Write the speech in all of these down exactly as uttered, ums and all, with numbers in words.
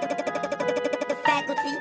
Faculty.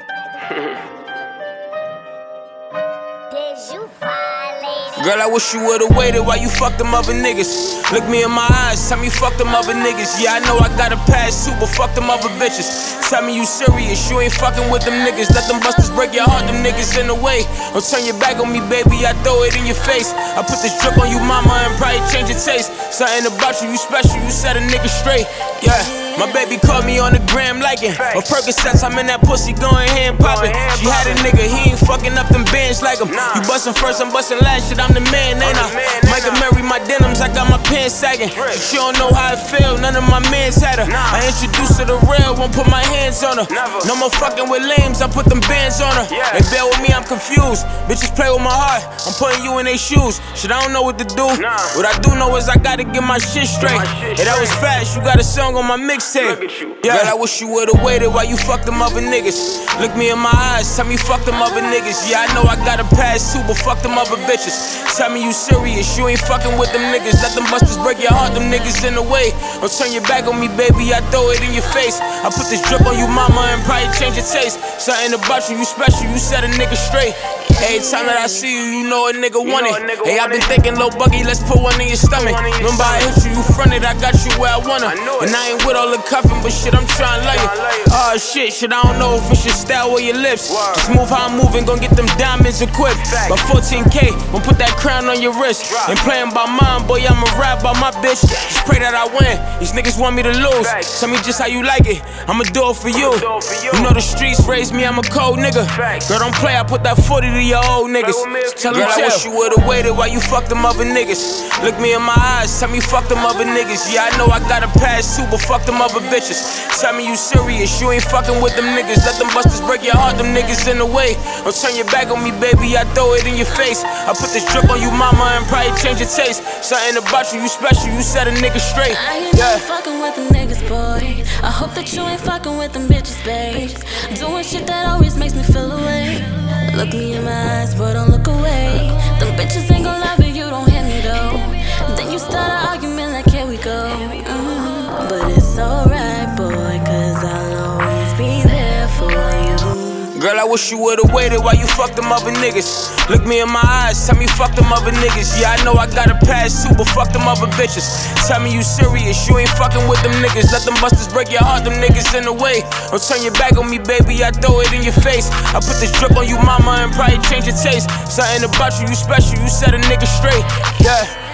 Did you violate? Girl, I wish you would've waited while you fucked them other niggas. Look me in my eyes, tell me fuck them other niggas. Yeah, I know I got a past too, but fuck them other bitches. Tell me you serious, you ain't fucking with them niggas. Let them busters break your heart, them niggas in the way. Don't turn your back on me, baby, I throw it in your face. I put this drip on you, mama, and probably change your taste. Something about you, you special, you set a nigga straight. Yeah. My baby called me on the gram liking. But Percocets, I'm in that pussy going hand popping. She had a nigga, he ain't fucking up them bands like him. You bustin' first, I'm bustin' last, shit, I'm the man, ain't I? Micah Mary, my denims, I got my pants sagging. She don't know how it feel, none of my mans had her. I introduced her to real, won't put my hands on her. No more fucking with lames, I put them bands on her. They bear with me, I'm confused. Bitches play with my heart, I'm putting you in their shoes. Shit, I don't know what to do. What I do know is I gotta get my shit straight. Hey, that was fast, you got a song on my mixtape. Yeah, girl, I wish you would've waited while you fucked them other niggas. Look me in my eyes, tell me fuck them other niggas. Yeah, I know I got a past too, but fuck them other bitches. Tell me you serious, you ain't fucking with them niggas. Let them busters break your heart, them niggas in the way. Don't turn your back on me, baby, I throw it in your face. I put this drip on you, mama, and probably change your taste. Something about you, you special, you set a nigga straight. Every time that I see you, you know a nigga want it. Hey, I been thinking, low buggy, let's put one in your stomach. Remember I hit you, you fronted, I got you where I wanna. And I ain't with all the cuffing, but shit, I'm tryna love you. Oh shit, shit, I don't know if it's your style or your lips. Just move how I'm moving, gon' get them diamonds equipped. By fourteen K, gon' put that crown on your wrist. Ain't playing by mine, boy, I'ma rap by my bitch. Just pray that I win, these niggas want me to lose. Tell me just how you like it, I'ma do it for you. You know the streets raised me, I'm a cold nigga. Girl, don't play, I put that forty to your old niggas. Tell them, I wish you would've waited while you fucked them other niggas. Look me in my eyes, tell me fuck them other niggas. Yeah, I know I got a past too, but fuck them other bitches. Tell me you serious, you ain't fucking with them niggas. Let them busters break your heart, them niggas in the way. Don't turn your back on me, baby, I throw it in your face. I put this drip on you, mama, and probably change your taste. Something about you, you special, you set a nigga straight. I ain't yeah. never fucking with them niggas, boy. I hope that you ain't fucking with them bitches, babe. Doing shit that always makes me feel away. Look me in my eyes, but don't look away. Them bitches ain't gon' lie, but you don't hit me though. Then you start an argument like, here we go. Mm-hmm. But it's alright, boy, cause I'll always be there for you. Girl, I wish you would've waited while you fucked them other niggas. Look me in my eyes, tell me fuck them other niggas. Yeah, I know I got a past too, but fuck them other bitches. Tell me you serious, you ain't fucking with them niggas. Let them busters break your heart, them niggas in the way. Don't turn your back on me, baby, I throw it in your face. I put this drip on you, mama, and probably change your taste. Something about you, you special, you set a nigga straight. Yeah.